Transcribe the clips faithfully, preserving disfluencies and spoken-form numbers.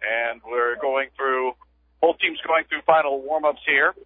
And we're going through, both teams going through final warm-ups here.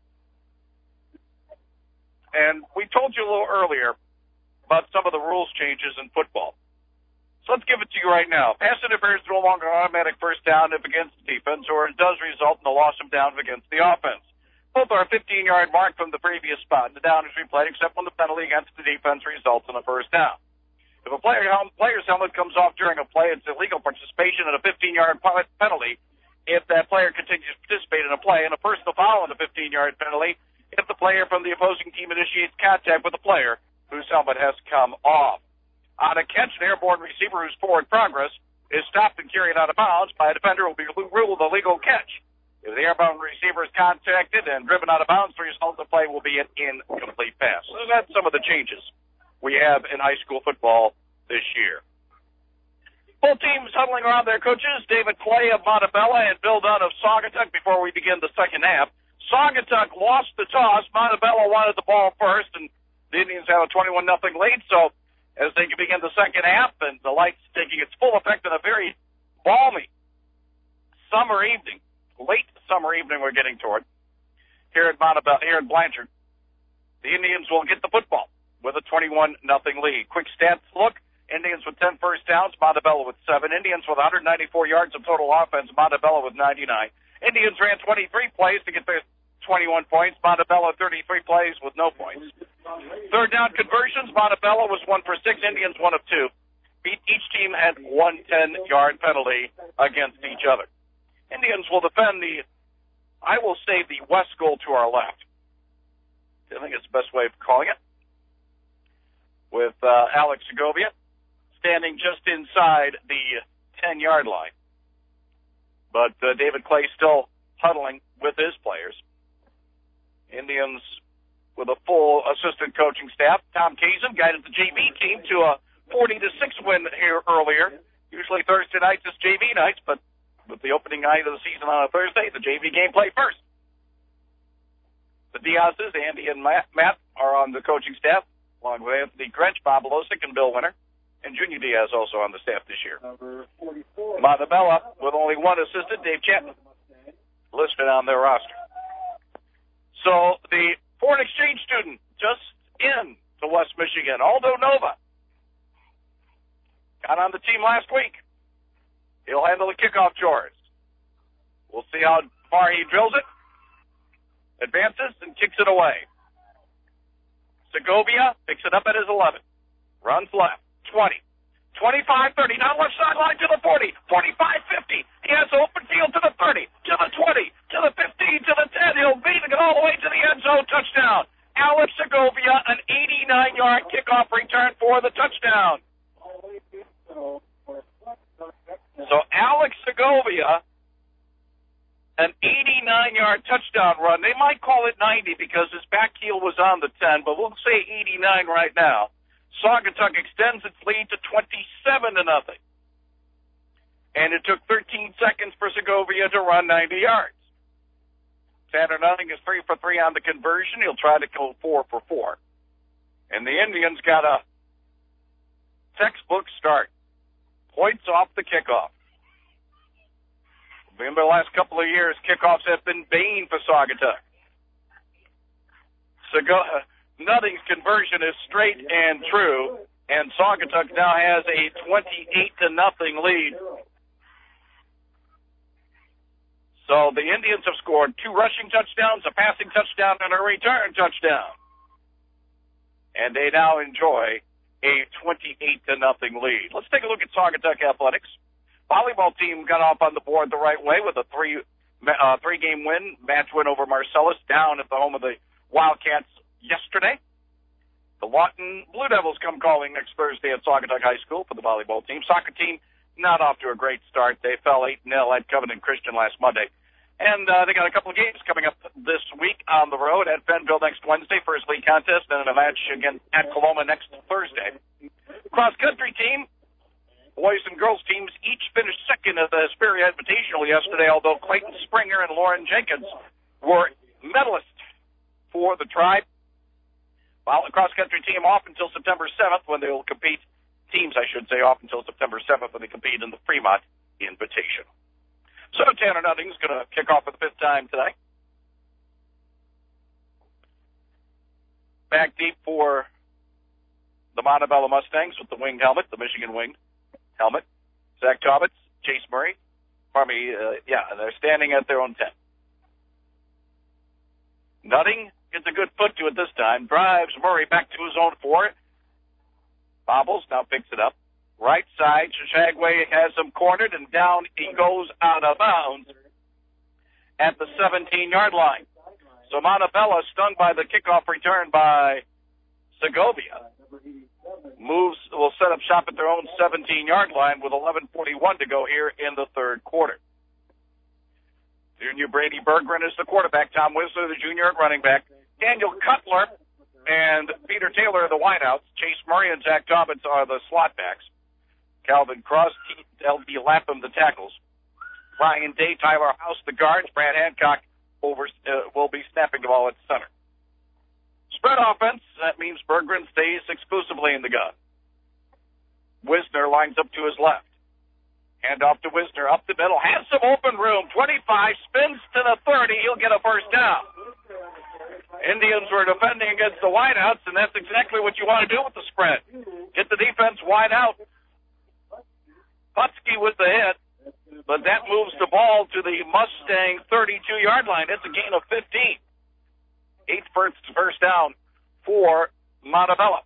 And we told you a little earlier about some of the rules changes in football. So let's give it to you right now. Pass interference is no longer an automatic first down if against the defense, or it does result in a loss of down if against the offense. Both are a fifteen-yard mark from the previous spot. The down is replayed except when the penalty against the defense results in a first down. If a player, player's helmet comes off during a play, it's illegal participation in a fifteen-yard penalty if that player continues to participate in a play, and a personal foul on the fifteen-yard penalty if the player from the opposing team initiates contact with the player whose helmet has come off. On a catch, an airborne receiver whose forward progress is stopped and carried out of bounds by a defender will be ruled a legal catch. If the airborne receiver is contacted and driven out of bounds, the result of the play will be an incomplete pass. So that's some of the changes we have in high school football this year. Both teams huddling around their coaches, David Clay of Montebello and Bill Dunn of Saugatuck, before we begin the second half. Saugatuck lost the toss. Montebello wanted the ball first, and the Indians have a twenty-one nothing lead. So as they begin the second half, and the light's taking its full effect on a very balmy summer evening, late summer evening we're getting toward, here at Montebello, here in Blanchard, the Indians will get the football with a twenty-one nothing lead. Quick stats look, Indians with ten first downs, Montebello with seven. Indians with one hundred ninety-four yards of total offense, Montebello with ninety-nine. Indians ran twenty-three plays to get their twenty-one points, Montebello thirty-three plays with no points. Third down conversions, Montebello was one for six, Indians one of two. Beat each team at one ten-yard penalty against each other. Indians will defend the, I will say, the west goal to our left. I think it's the best way of calling it. With uh, Alex Segovia standing just inside the ten-yard line. But uh, David Clay still huddling with his players. Indians with a full assistant coaching staff. Tom Kazin guided the J V team to a forty to six win here earlier. Usually Thursday nights is J V nights, but with the opening night of the season on a Thursday, the J V game played first. The Diaz's, Andy and Matt, Matt are on the coaching staff, along with Anthony Grench, Bob Losick, and Bill Winter. And Junior Diaz also on the staff this year. Montebello with only one assistant, Dave Chapman, listed on their roster. So the foreign exchange student just in to West Michigan, Aldo Nova, got on the team last week. He'll handle the kickoff chores. We'll see how far he drills it, advances, and kicks it away. Segovia picks it up at his eleven. Runs left. twenty. twenty-five thirty. Now left sideline to the forty. forty-five fifty. He has open field to the thirty. To the twenty. To the fifteen. To the ten. He'll beat it all the way to the end zone. Touchdown. Alex Segovia, an eighty-nine-yard kickoff return for the touchdown. So Alex Segovia, an eighty-nine-yard touchdown run. They might call it ninety because his back heel was on the ten, but we'll say eighty-nine right now. Saugatuck extends its lead to twenty-seven to nothing. And it took thirteen seconds for Segovia to run ninety yards. Tanner Nutting is three for three on the conversion. He'll try to go four for four. And the Indians got a textbook start. Points off the kickoff. Remember the last couple of years, kickoffs have been bane for Saugatuck. Segovia. Nutting's conversion is straight and true, and Saugatuck now has a twenty-eight to nothing lead. So the Indians have scored two rushing touchdowns, a passing touchdown, and a return touchdown. And they now enjoy a twenty-eight to nothing lead. Let's take a look at Saugatuck Athletics. Volleyball team got off on the board the right way with a three, uh, three-game win, match win over Marcellus down at the home of the Wildcats yesterday. The Lawton Blue Devils come calling next Thursday at Saugatuck High School for the volleyball team. Soccer team not off to a great start. They fell eight nil at Covenant Christian last Monday. And uh, they got a couple of games coming up this week on the road at Benville next Wednesday, first league contest, and a match again at Coloma next Thursday. Cross-country team, boys and girls teams each finished second at the Hesperia Invitational yesterday, although Clayton Springer and Lauren Jenkins were medalists for the Tribe. While the cross-country team off until September seventh when they will compete, teams I should say off until September seventh when they compete in the Fremont Invitational. Tanner Nutting's going to kick off for the fifth time today. Back deep for the Montebello Mustangs with the winged helmet, the Michigan winged helmet. Zach Taubitz, Chase Murray. Pardon me, uh, yeah, they're standing at their own ten. Nutting gets a good foot to it this time. Drives Murray back to his own four. Bobbles, now picks it up. Right side, Shagway has him cornered, and down he goes out of bounds at the seventeen-yard line. So Montebello, stung by the kickoff return by Segovia, moves, will set up shop at their own seventeen-yard line with eleven forty-one to go here in the third quarter. Junior Brady Berggren is the quarterback. Tom Whistler, the junior at running back. Daniel Cutler and Peter Taylor are the wideouts. Chase Murray and Zach Taubitz are the slot backs. Calvin Cross, L D Lapham, the tackles. Ryan Day, Tyler House, the guards. Brad Hancock over, uh, will be snapping the ball at center. Spread offense, that means Berggren stays exclusively in the gun. Wisner lines up to his left. Hand off to Wisner, up the middle, has some open room, twenty-five, spins to the thirty, he'll get a first down. Indians were defending against the wideouts, and that's exactly what you want to do with the spread. Get the defense wide out. Putsky with the hit, but that moves the ball to the Mustang thirty-two-yard line. It's a gain of fifteen. Eighth first, first down for Montebello.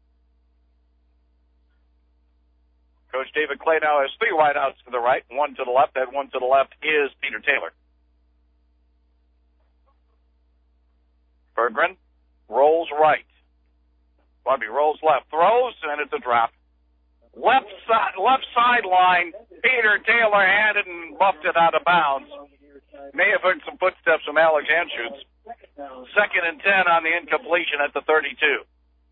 Coach David Clay now has three wideouts to the right, one to the left. That one to the left is Peter Taylor. Berggren rolls right. Bobby rolls left, throws, and it's a drop. Left side, left sideline, Peter Taylor had it and buffed it out of bounds. May have heard some footsteps from Alex Anschutz. Second and ten on the incompletion at the thirty-two.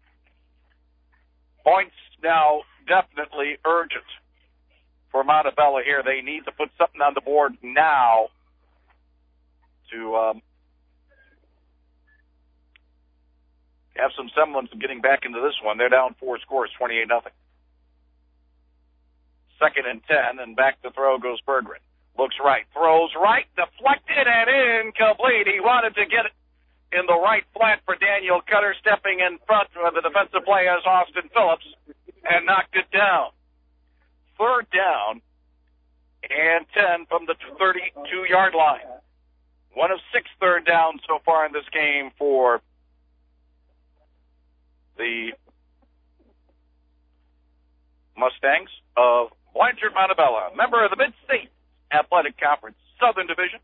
Points now definitely urgent for Montebello here. They need to put something on the board now to um, have some semblance of getting back into this one. They're down four scores, twenty-eight nothing. Second and ten, and back to throw goes Berggren. Looks right, throws right, deflected and incomplete. He wanted to get it in the right flat for Daniel Cutter, stepping in front of the defensive play as Austin Phillips, and knocked it down. Third down and ten from the thirty-two-yard line. One of six third downs so far in this game for the Mustangs of Blanchard Montebello, member of the Mid-State Athletic Conference Southern Division.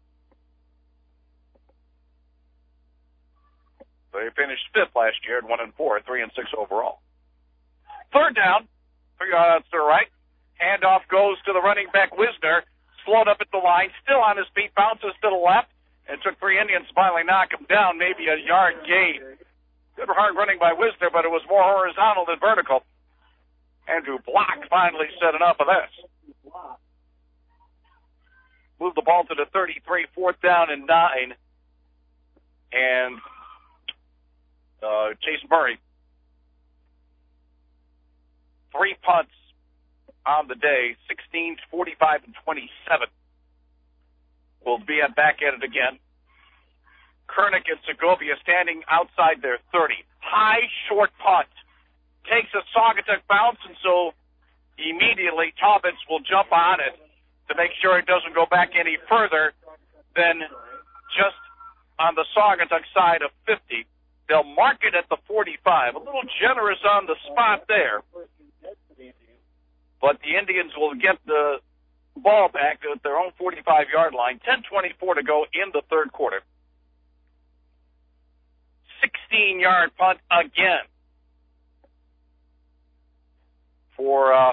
They finished fifth last year at one and four, three and six overall. Third down, three yards to the right. Handoff goes to the running back Wisner, slowed up at the line, still on his feet, bounces to the left, and took three Indians to finally knock him down, maybe a yard gain. Good hard running by Wisner, but it was more horizontal than vertical. Andrew Block finally said enough of this. Moved the ball to the thirty-three, fourth down and nine. And uh, Chase Murray, three punts on the day, sixteen, forty-five, and twenty-seven. We'll be at back at it again. Kernick and Segovia standing outside their thirty. High, short punt. Takes a Saugatuck bounce, and so immediately Taubitz will jump on it to make sure it doesn't go back any further than just on the Saugatuck side of fifty. They'll mark it at the forty-five. A little generous on the spot there. But the Indians will get the ball back at their own forty-five-yard line. ten twenty-four to go in the third quarter. sixteen-yard punt again for, uh,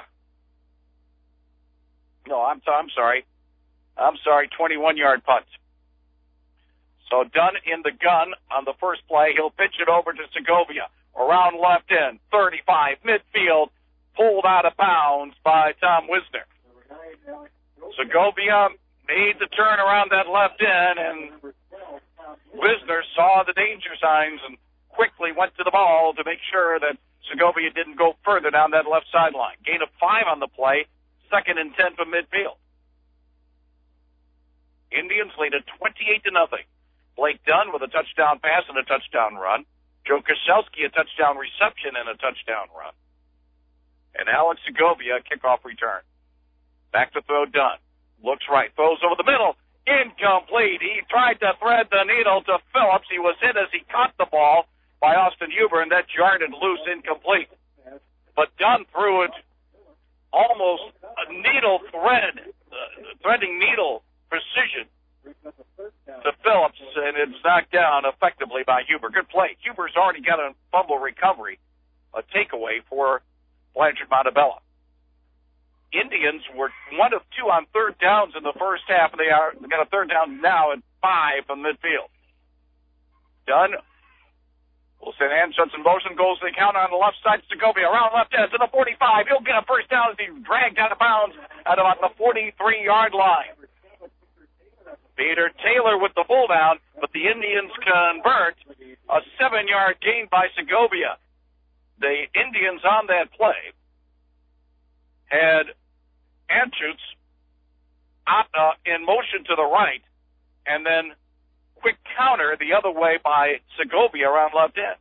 no, I'm, I'm sorry. I'm sorry, twenty-one-yard punt. So Dunn in the gun on the first play. He'll pitch it over to Segovia. Around left end, thirty-five, midfield, pulled out of bounds by Tom Wisner. Segovia made the turn around that left end, and Wisner saw the danger signs and quickly went to the ball to make sure that Segovia didn't go further down that left sideline. Gain of five on the play, second and ten from midfield. Indians lead at twenty-eight to nothing. Blake Dunn with a touchdown pass and a touchdown run. Joe Koszalski, a touchdown reception and a touchdown run. And Alex Segovia, kickoff return. Back to throw Dunn. Looks right. Throws over the middle. Incomplete. He tried to thread the needle to Phillips. He was hit as he caught the ball by Austin Huber, and that jarred it loose, incomplete. But Dunn threw it almost a needle thread, uh, threading needle precision to Phillips, and it's knocked down effectively by Huber. Good play. Huber's already got a fumble recovery, a takeaway for Blanchard Montebello. Indians were one of two on third downs in the first half, and they are they got a third down now at five from midfield. Dunn will send handshots in motion, goes to the counter on the left side. Segovia around left end to the forty-five. He'll get a first down as he dragged out of bounds at about the forty-three-yard line. Peter Taylor with the pull down, but the Indians convert a seven-yard gain by Segovia. The Indians on that play had Anschutz uh, in motion to the right, and then quick counter the other way by Segovia around left end.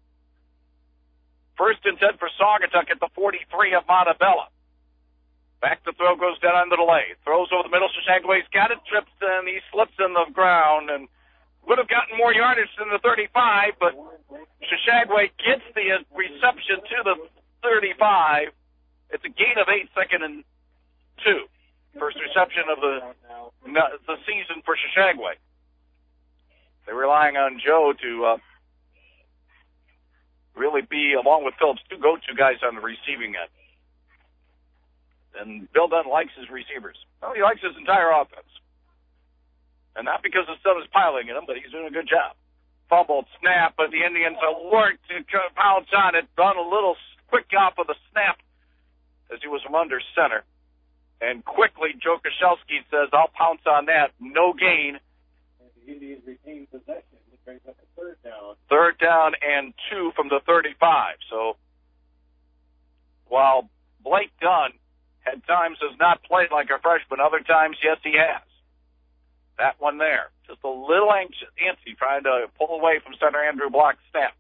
First and ten for Saugatuck at the forty-three of Montebello. Back to throw goes down under the lane. Throws over the middle. Shashagway's got it, trips, and he slips in the ground and would have gotten more yardage than the thirty-five, but Shashagway gets the reception to the thirty-five. It's a gain of eight, second and two. First reception of the the season for Shashagway. They're relying on Joe to uh, really be, along with Phillips, two go-to guys on the receiving end. And Bill Dunn likes his receivers. Well, he likes his entire offense. And not because the sun is piling in him, but he's doing a good job. Fumbled snap, but the Indians alert to pounce on it. Done a little quick off of the snap as he was from under center. And quickly, Joe Koszalski says, I'll pounce on that. No gain. And the Indians retain possession. It brings up a third down. Third down and two from the thirty-five. So while Blake Dunn at times has not played like a freshman, other times, yes, he has. That one there. Just a little anxious, antsy, trying to pull away from center Andrew Block's snap.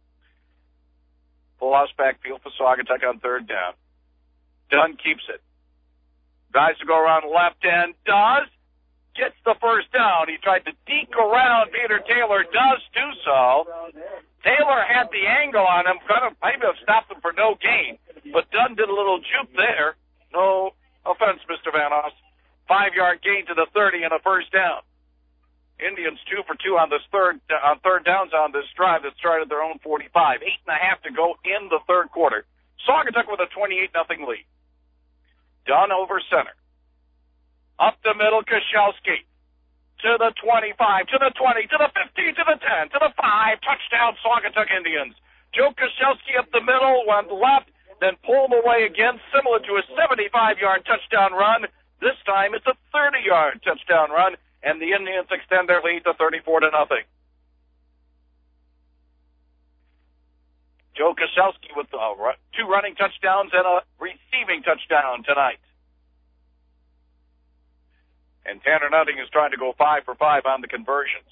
Full house backfield for Saugatuck on third down. Dunn keeps it. Tries to go around the left end. Does. Gets the first down. He tried to deke around Peter Taylor. Does do so. Taylor had the angle on him. Could have maybe have stopped him for no gain. But Dunn did a little juke there. No offense, Mister Van Oss. Five-yard gain to the thirty and a first down. Indians two for two on this third on third downs on this drive that started their own forty-five. Eight and a half to go in the third quarter. Saugatuck with a twenty-eight nothing lead. Dunn over center. Up the middle, Koszalski. To the twenty-five, to the twenty, to the fifteen, to the ten, to the five. Touchdown, Saugatuck Indians. Joe Koszalski up the middle, went left, then pulled away again, similar to a seventy-five-yard touchdown run. This time it's a thirty-yard touchdown run, and the Indians extend their lead to thirty-four to nothing. Joe Koszalski with uh, two running touchdowns and a receiving touchdown tonight. And Tanner Nutting is trying to go five for five on the conversions.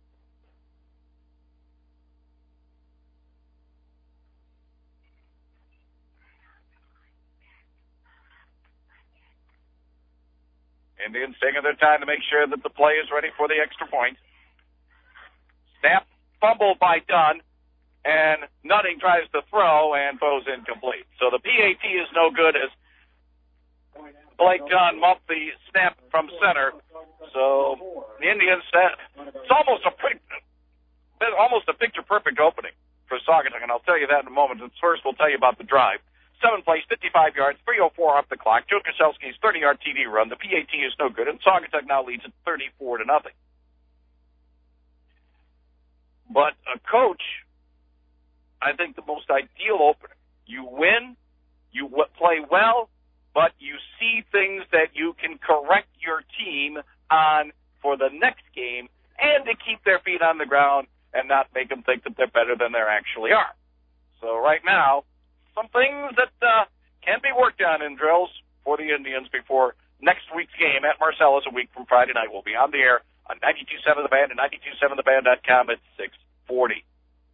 Indians taking their time to make sure that the play is ready for the extra point. Snap, fumble by Dunn, and Nutting tries to throw and throws incomplete. So the P A T is no good as Blake Dunn muffed the snap from center. So the Indians, it's almost a pretty, almost a picture-perfect opening for Saugatuck, and I'll tell you that in a moment. And first, we'll tell you about the drive. Seven plays, fifty-five yards, three oh four off the clock. Joe Koszalski's thirty-yard T D run. The P A T is no good, and Saugatuck now leads at thirty-four to nothing. But a coach, I think the most ideal opener. You win, you w- play well, but you see things that you can correct your team on for the next game, and to keep their feet on the ground and not make them think that they're better than they actually are. So right now, some things that uh, can be worked on in drills for the Indians before next week's game at Marcellus a week from Friday night. We'll be on the air on ninety-two point seven The Band and ninety-two point seven the band dot com at six forty.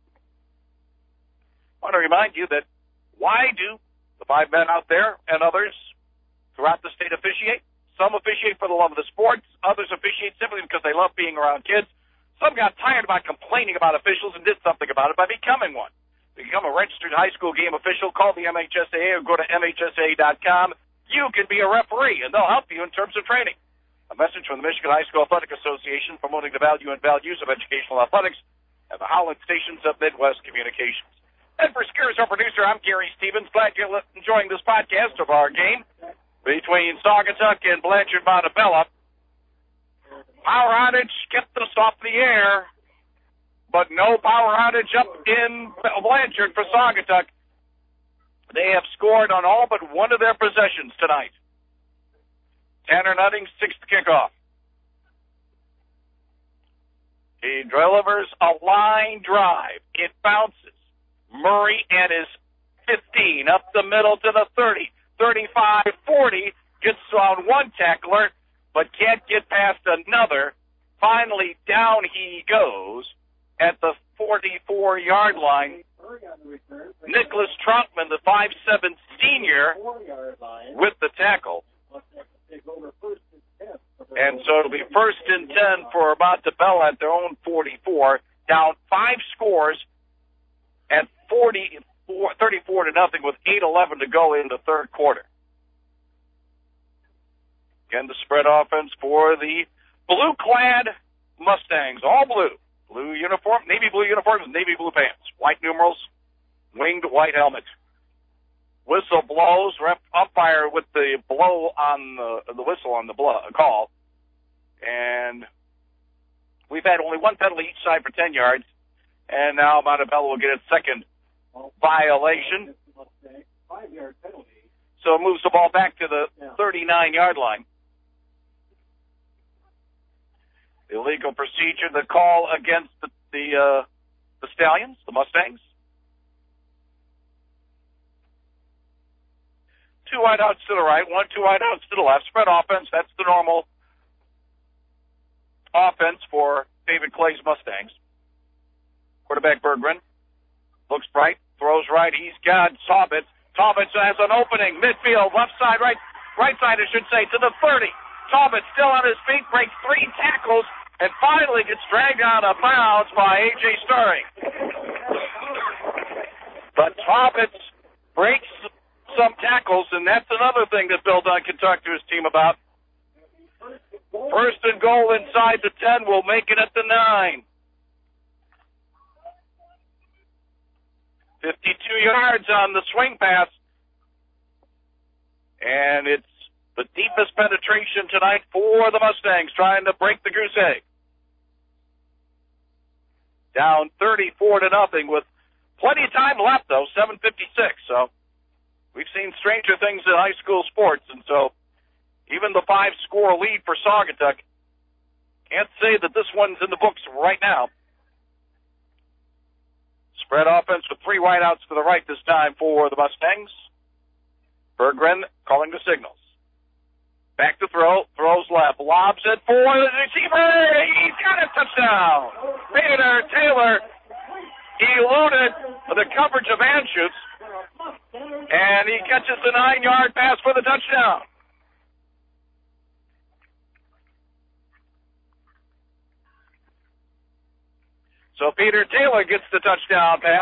I want to remind you that why do the five men out there and others throughout the state officiate? Some officiate for the love of the sports. Others officiate simply because they love being around kids. Some got tired about complaining about officials and did something about it by becoming one. To become a registered high school game official, call the M H S A A or go to M H S A A dot com. You can be a referee, and they'll help you in terms of training. A message from the Michigan High School Athletic Association promoting the value and values of educational athletics and the Holland stations of Midwest Communications. And for Scares, our producer, I'm Gary Stevens. Glad you're enjoying this podcast of our game between Saugatuck and Blanchard Montebello. Power outage kept us off the air, but no power outage up in Blanchard for Saugatuck. They have scored on all but one of their possessions tonight. Tanner Nutting, sixth kickoff. He delivers a line drive. It bounces. Murray at his fifteen, up the middle to the thirty, thirty-five, forty, gets on one tackler, but can't get past another. Finally, down he goes at the forty-four-yard line. Nicholas Troutman, the five seven senior, with the tackle. And so it'll be first and ten for Montebello at their own forty-four, down five scores at forty-four, thirty-four to nothing with eight eleven to go in the third quarter. Again, the spread offense for the blue-clad Mustangs, all blue. Blue uniform, navy blue uniforms, navy blue pants, white numerals, winged white helmet. Whistle blows, ref umpire with the blow on the, the whistle on the blow, call. And we've had only one penalty each side for ten yards. And now Montebello will get its second violation. So it moves the ball back to the thirty-nine-yard line. Illegal procedure, the call against the the, uh, the Stallions, the Mustangs. Two wideouts to the right, one, two wideouts to the left. Spread offense, that's the normal offense for David Clay's Mustangs. Quarterback Berggren looks bright, throws right. He's got Taubitz. Taubitz has an opening, midfield, left side, right, right side, I should say, to the thirty. Taubitz still on his feet, breaks three tackles, and finally gets dragged out of bounds by A J Stirring. But Taubitz breaks some tackles, and that's another thing that Bill Dunn can talk to his team about. First and goal inside the ten will make it at the nine. fifty-two yards on the swing pass. And it's the deepest penetration tonight for the Mustangs, trying to break the goose egg. Down thirty-four to nothing with plenty of time left, though, seven fifty-six. So we've seen stranger things in high school sports, and so even the five-score lead for Saugatuck, can't say that this one's in the books right now. Spread offense with three wideouts to the right this time for the Mustangs. Berggren calling the signals. Back to throw, throws left, lobs it for the receiver. He's got a touchdown. Peter Taylor eluded the coverage of Anschutz, and he catches the nine-yard pass for the touchdown. So Peter Taylor gets the touchdown pass.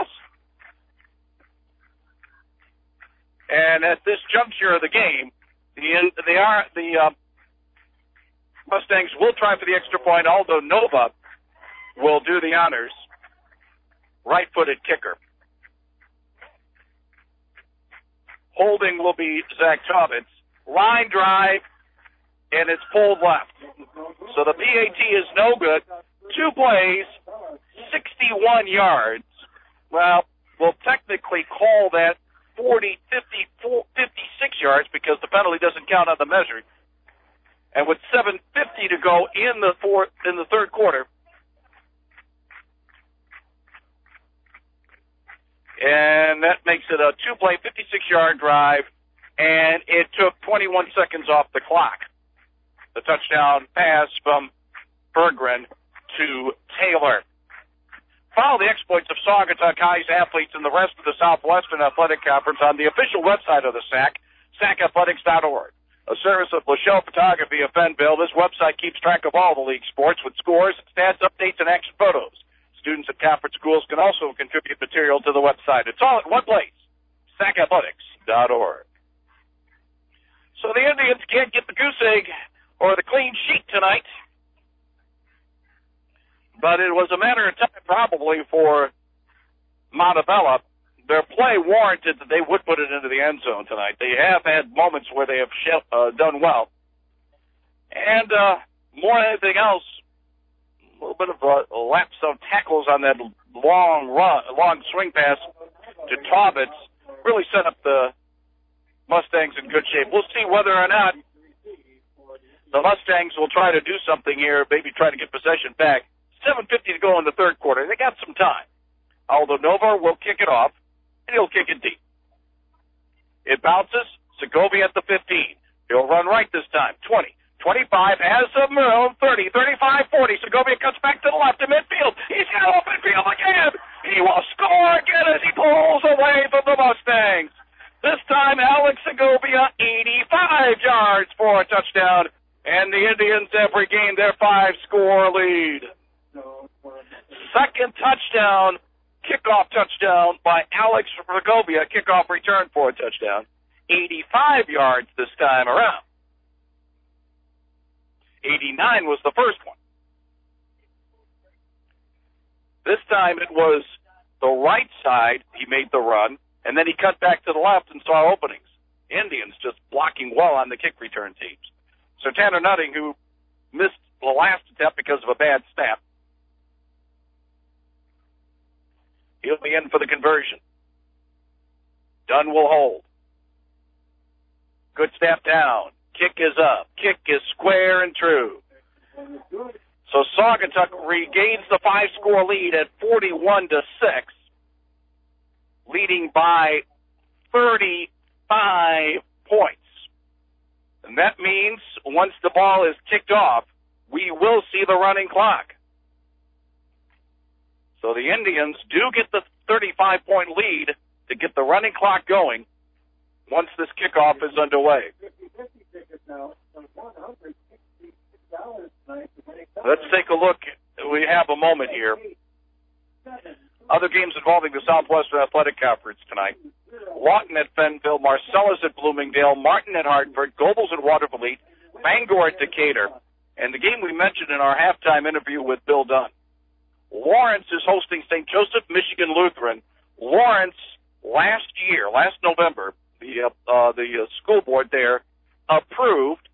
And at this juncture of the game, the they are the uh, Mustangs will try for the extra point, although Nova will do the honors. Right-footed kicker. Holding will be Zach Taubitz. Line drive, and it's pulled left. So the P A T is no good. Two plays, sixty-one yards. Well, we'll technically call that forty, fifty-four, fifty-six yards because the penalty doesn't count on the measure. And with seven fifty to go in the fourth, in the third quarter, and that makes it a two-play, fifty-six-yard drive, and it took twenty-one seconds off the clock. The touchdown pass from Berggren to Taylor. Follow the exploits of Saugatuck High's athletes and the rest of the Southwestern Athletic Conference on the official website of the S A C, sac athletics dot org. A service of Lachelle Photography of Fenville, this website keeps track of all the league sports with scores, stats, updates, and action photos. Students at conference schools can also contribute material to the website. It's all at one place, sac athletics dot org. So the Indians can't get the goose egg or the clean sheet tonight. But it was a matter of time probably for Montebello. Their play warranted that they would put it into the end zone tonight. They have had moments where they have uh, done well. And uh, more than anything else, a little bit of a lapse of tackles on that long run, long swing pass to Taubitz really set up the Mustangs in good shape. We'll see whether or not the Mustangs will try to do something here, maybe try to get possession back. seven fifty to go in the third quarter. They got some time. Aldo Nova will kick it off, and he'll kick it deep. It bounces. Segovia at the fifteen. He'll run right this time. twenty, twenty-five, has some room. thirty, thirty-five, forty. Segovia cuts back to the left to midfield. He's got open field again. He will score again as he pulls away from the Mustangs. This time, Alex Segovia, eighty-five yards for a touchdown, and the Indians have regained their five-score lead. Second touchdown, kickoff touchdown by Alex Segovia, kickoff return for a touchdown. eighty-five yards this time around. eighty-nine was the first one. This time it was the right side, he made the run, and then he cut back to the left and saw openings. Indians just blocking well on the kick return teams. So Tanner Nutting, who missed the last attempt because of a bad snap, he'll be in for the conversion. Dunn will hold. Good snap down. Kick is up. Kick is square and true. So Saugatuck regains the five-score lead at forty-one to six, leading by thirty-five points. And that means once the ball is kicked off, we will see the running clock. So the Indians do get the thirty-five point lead to get the running clock going once this kickoff is underway. Let's take a look. We have a moment here. Other games involving the Southwestern Athletic Conference tonight. Lawton at Fenville, Marcellus at Bloomingdale, Martin at Hartford, Gobles at Watervliet, Bangor at Decatur, and the game we mentioned in our halftime interview with Bill Dunn. Lawrence is hosting Saint Joseph Michigan Lutheran. Lawrence, last year, last November, the uh, uh, the uh, school board there approved,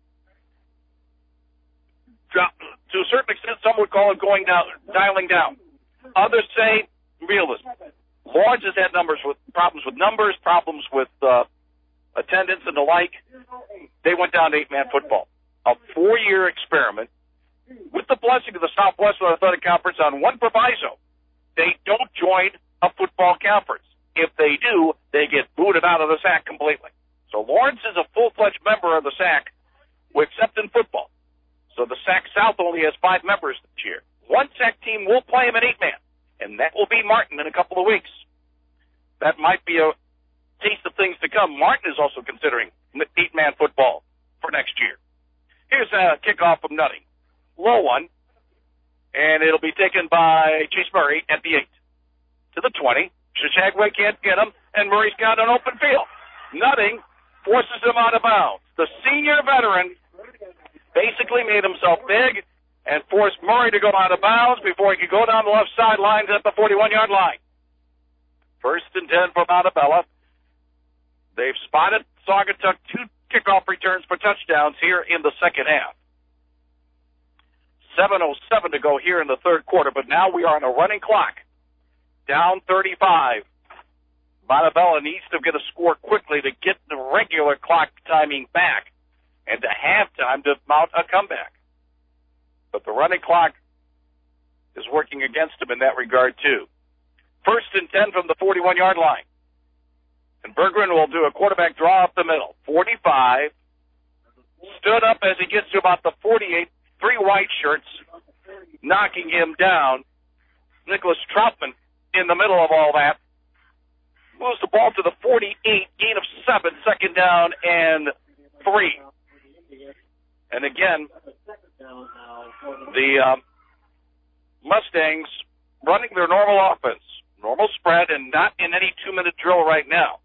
to a certain extent, some would call it going down, dialing down. Others say realism. Lawrence has had numbers with problems with numbers, problems with uh, attendance and the like. They went down to eight-man football. A four-year experiment with the blessing of the Southwestern Athletic Conference on one proviso. They don't join a football conference. If they do, they get booted out of the S A C completely. So Lawrence is a full-fledged member of the S A C, except in football. So the S A C South only has five members this year. One S A C team will play him at eight-man, and that will be Martin in a couple of weeks. That might be a taste of things to come. Martin is also considering eight-man football for next year. Here's a kickoff from Nutting. Low one, and it'll be taken by Chase Murray at the eight. To the twenty. Shishagway can't get him, and Murray's got an open field. Nutting forces him out of bounds. The senior veteran basically made himself big and forced Murray to go out of bounds before he could go down the left sidelines at the forty-one-yard line. First and ten for Montebello. They've spotted Saugatuck two kickoff returns for touchdowns here in the second half. seven oh seven to go here in the third quarter, but now we are on a running clock. Down thirty-five. Montebello needs to get a score quickly to get the regular clock timing back and to halftime to mount a comeback. But the running clock is working against him in that regard, too. First and ten from the forty-one-yard line. And Berggren will do a quarterback draw up the middle. forty-five, stood up as he gets to about the forty-eight, three white shirts knocking him down. Nicholas Troutman in the middle of all that moves the ball to the forty-eight, gain of seven, second down and three. And again, the um, Mustangs running their normal offense, normal spread, and not in any two-minute drill right now.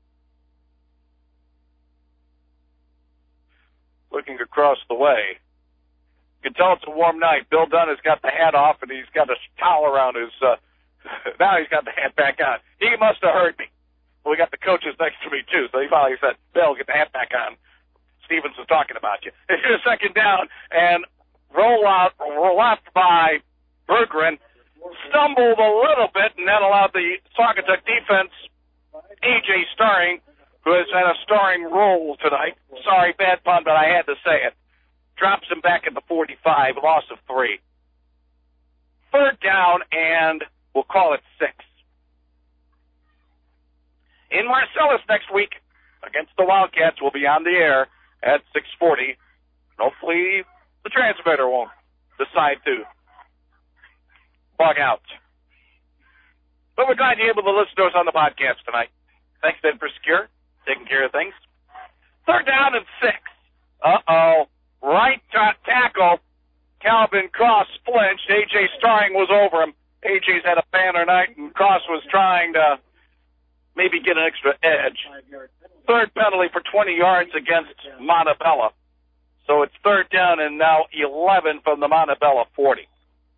Looking across the way, you can tell it's a warm night. Bill Dunn has got the hat off, and he's got a towel around his, uh, now he's got the hat back on. He must have heard me. Well, we got the coaches next to me, too, so he finally said, Bill, get the hat back on. Stevens was talking about you. It's a second down, and roll out, roll left by Berggren, stumbled a little bit, and that allowed the Saugatuck defense, A J Starring, who has had a starring role tonight. Sorry, bad pun, but I had to say it. Drops him back at the forty-five, loss of three. Third down, and we'll call it six. In Marcellus next week, against the Wildcats, we'll be on the air at six forty. Hopefully the transmitter won't decide to bug out. But we're glad you're able to listen to us on the podcast tonight. Thanks, Ed, for Secure, taking care of things. Third down and six. Uh-oh. Right t- tackle. Calvin Cross flinched. A J Starring was over him. A J's had a banner night, and Cross was trying to maybe get an extra edge. Third penalty for twenty yards against Montebello. So it's third down and now eleven from the Montebello forty.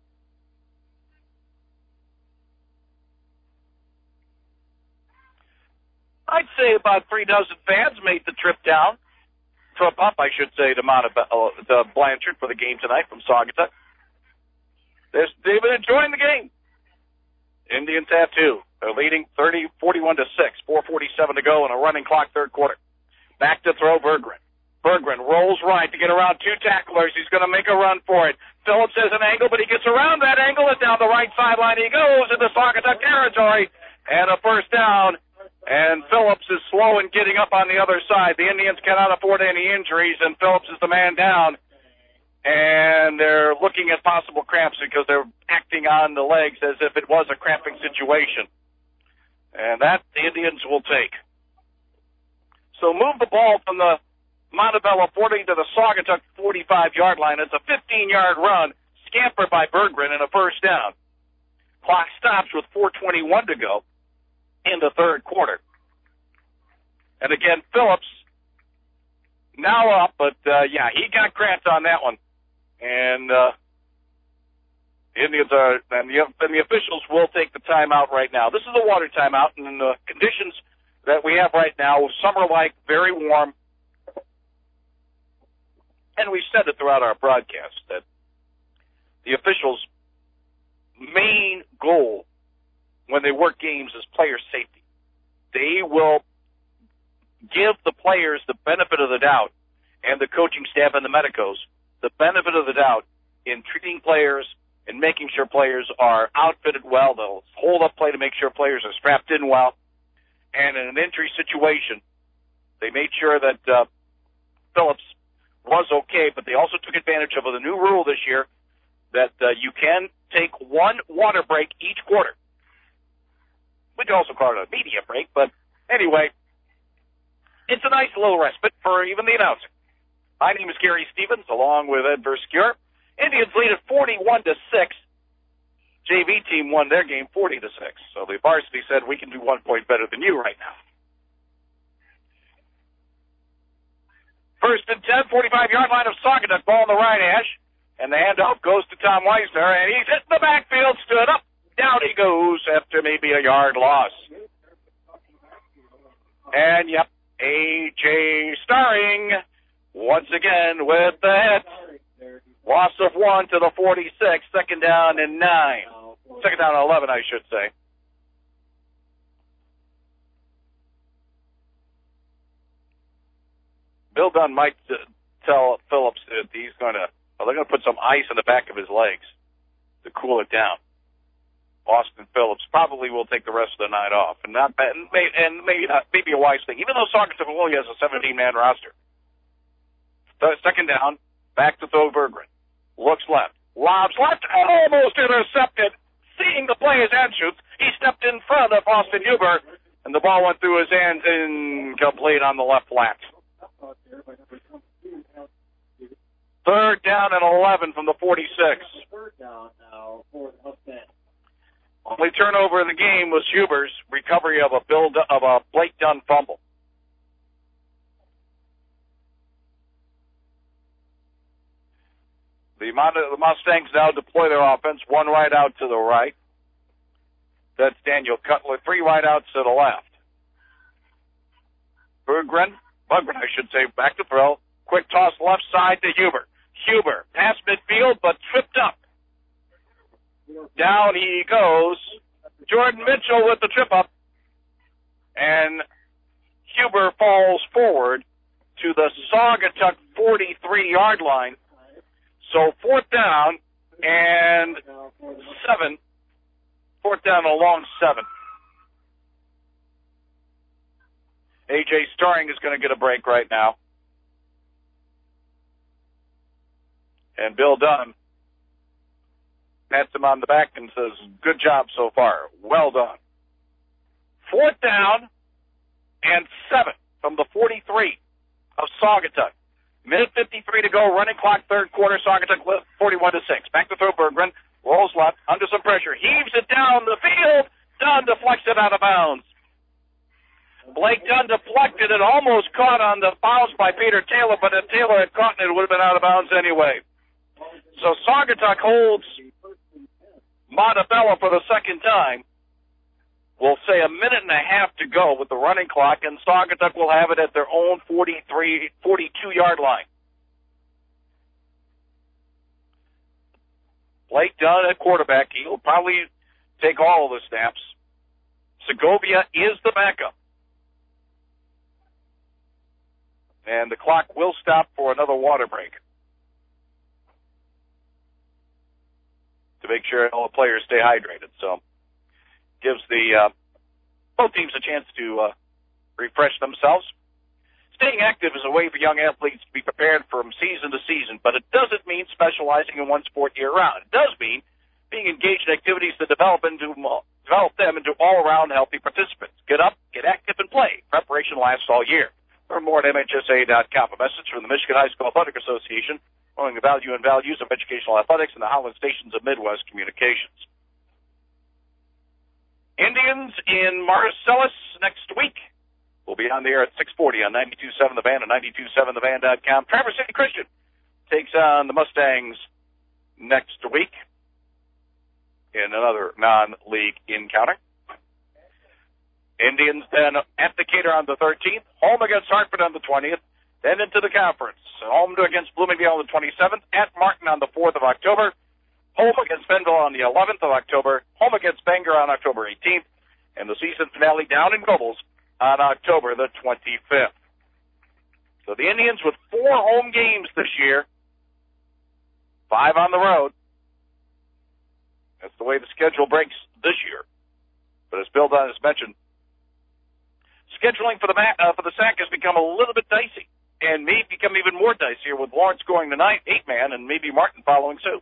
I'd say about three dozen fans made the trip down, trip up, I should say, to Montebello, to Blanchard for the game tonight from Saugatuck. They've been enjoying the game. Indians have two. They're leading thirty, forty-one to six, four forty-seven to go in a running clock third quarter. Back to throw Berggren. Berggren rolls right to get around two tacklers. He's going to make a run for it. Phillips has an angle, but he gets around that angle and down the right sideline he goes into Saugatuck territory. And a first down. And Phillips is slow in getting up on the other side. The Indians cannot afford any injuries, and Phillips is the man down. And they're looking at possible cramps because they're acting on the legs as if it was a cramping situation. And that the Indians will take. So move the ball from the Montebello forty to the Saugatuck forty-five-yard line. It's a fifteen-yard run, scampered by Berggren, and a first down. Clock stops with four twenty-one to go in the third quarter. And again, Phillips now up, but, uh, yeah, he got cramps on that one. And, uh, Indians are, and the, and the officials will take the timeout right now. This is a water timeout, and in the conditions that we have right now, summer-like, very warm. And we've said it throughout our broadcast that the officials' main goal when they work games is player safety. They will give the players the benefit of the doubt, and the coaching staff and the medicos the benefit of the doubt in treating players and making sure players are outfitted well. They'll hold up play to make sure players are strapped in well. And in an injury situation, they made sure that uh, Phillips was okay, but they also took advantage of the new rule this year that uh, you can take one water break each quarter. We could also call it a media break, but anyway, it's a nice little respite for even the announcer. My name is Gary Stevens, along with Ed Verscure. Indians lead at forty-one to six. J V team won their game forty to six. So the varsity said, we can do one point better than you right now. First and ten, forty-five-yard line of Saugatuck, ball in the right hash. And the handoff goes to Tom Weisner, and he's hit the backfield, stood up. Down he goes after maybe a yard loss. And, yep, A J Starring once again with the hit. Loss of one to the forty-six, second down and nine. Second down and eleven, I should say. Bill Dunn might uh, tell Phillips that he's going to, well, they're going to put some ice on the back of his legs to cool it down. Austin Phillips probably will take the rest of the night off, and not bad, and maybe, and maybe not, maybe a wise thing. Even though Saugatuck only has a seventeen-man roster, Th- second down, back to throw Berggren. Looks left, lobs left, almost intercepted. Seeing the play as Anschutz, he stepped in front of Austin Huber, and the ball went through his hands, incomplete on the left flat. Third down and eleven from the forty-six. Third down now for the Mustangs. Only turnover in the game was Huber's recovery of a build of a Blake Dunn fumble. The, the Mustangs now deploy their offense, one right out to the right. That's Daniel Cutler. Three right outs to the left. Berggren, Berggren, I should say, back to throw. Quick toss left side to Huber. Huber, past midfield, but tripped up. Down he goes. Jordan Mitchell with the trip up. And Huber falls forward to the Saugatuck forty-three-yard line. So fourth down and seven. Fourth down along seven. A J Starring is going to get a break right now. And Bill Dunn pats him on the back and says, good job so far. Well done. Fourth down and seven from the forty-three of Saugatuck. Minute fifty-three to go, running clock, third quarter, Saugatuck forty-one to six. Back to throw Berggren, rolls left, under some pressure, heaves it down the field. Dunn deflects it out of bounds. Blake Dunn deflected it, almost caught on the bounce by Peter Taylor, but if Taylor had caught it, it would have been out of bounds anyway. So Saugatuck holds Montebello for the second time. We'll say a minute and a half to go with the running clock, and Saugatuck will have it at their own forty-three, forty-two-yard line. Blake Dunn at quarterback. He'll probably take all of the snaps. Segovia is the backup. And the clock will stop for another water break to make sure all the players stay hydrated. So gives the uh, both teams a chance to uh, refresh themselves. Staying active is a way for young athletes to be prepared from season to season, but it doesn't mean specializing in one sport year-round. It does mean being engaged in activities that develop into develop them into all-around healthy participants. Get up, get active, and play. Preparation lasts all year. Learn more at M H S A dot com. A message from the Michigan High School Athletic Association, showing the value and values of educational athletics and the Holland Stations of Midwest Communications. Indians in Marcellus next week. We'll be on the air at six forty on ninety-two point seven The Van and ninety-two point seven the van dot com. Traverse City Christian takes on the Mustangs next week in another non-league encounter. Indians then at Decatur on the thirteenth, home against Hartford on the twentieth, then into the conference. Home to against Bloomingdale on the twenty-seventh, at Martin on the fourth of October, home against Benville on the eleventh of October, home against Bangor on October eighteenth, and the season finale down in Nobles on October the twenty-fifth. So the Indians with four home games this year, five on the road. That's the way the schedule breaks this year. But as Bill Dunn has mentioned, scheduling for the uh, for the S A C has become a little bit dicey, and may become even more dicier with Lawrence going tonight, eight-man, and maybe Martin following suit.